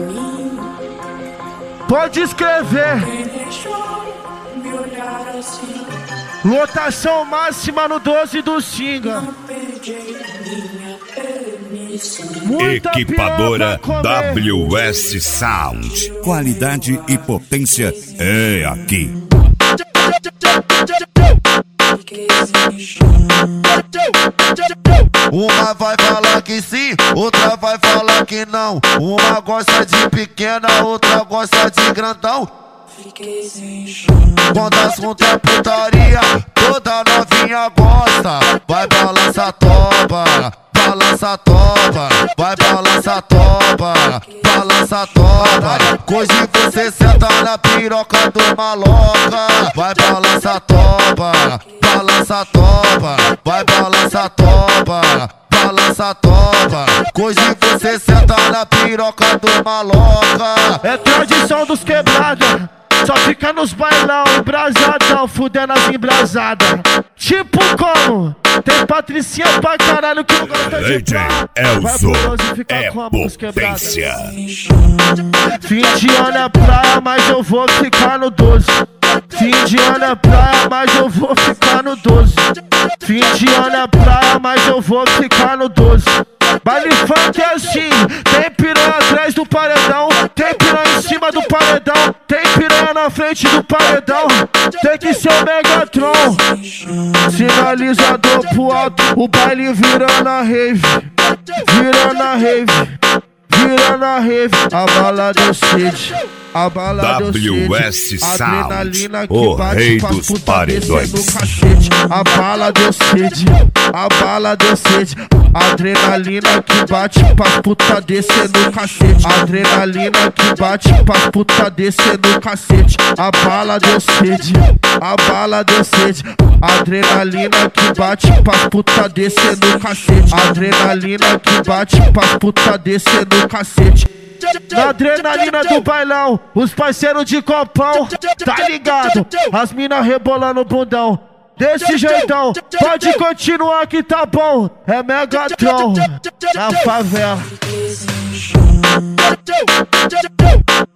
Pode escrever. Lotação máxima no 12 do Singa. Equipadora WS Sound. Qualidade e potência é aqui. Uma vai falar que sim, outra vai falar que não. Uma gosta de pequena, outra gosta de grandão. Quando assunto é putaria, toda novinha gosta. Vai balança toba, balança toba, vai balança toba, balança toba. Hoje você senta na piroca do maloca. Vai balança toba, balança toba, vai balança toba, balança toba. Hoje você senta na piroca do maloca. É tradição dos quebrados, só fica nos bailão, embrasadão, fudendo as embrasadas. Tipo como? Tem patricinha pra caralho que não gosta de DJ Elzo é potência. Fim de ano é praia, mas eu vou ficar no 12. Fim de ano é praia, mas eu vou ficar no 12. Fim de ano é praia, mas eu vou ficar no 12. Baile funk é assim, tem piranha atrás do paredão, tem piranha em cima do paredão, tem piranha na frente do paredão. Tem que ser o Megatron. Sinalizador pro alto, o baile virando a rave, virando a rave, virando a rave. A bala do Cid, a bala do WS Sound, adrenalina que o bate rei pras dos puta paredões. descer no cacete. A bala do Cid, a bala do Cid, adrenalina que bate pras puta descer no cacete. Adrenalina que bate pras puta descer no cacete. A bala do Cid, a bala do Cid, adrenalina que bate pras puta descer no cacete. Adrenalina que bate pras puta descer no cacete. Na adrenalina do bailão, os parceiros de copão, tá ligado? As mina rebolando o bundão, desse jeitão, pode continuar que tá bom. É Megatron, na favela.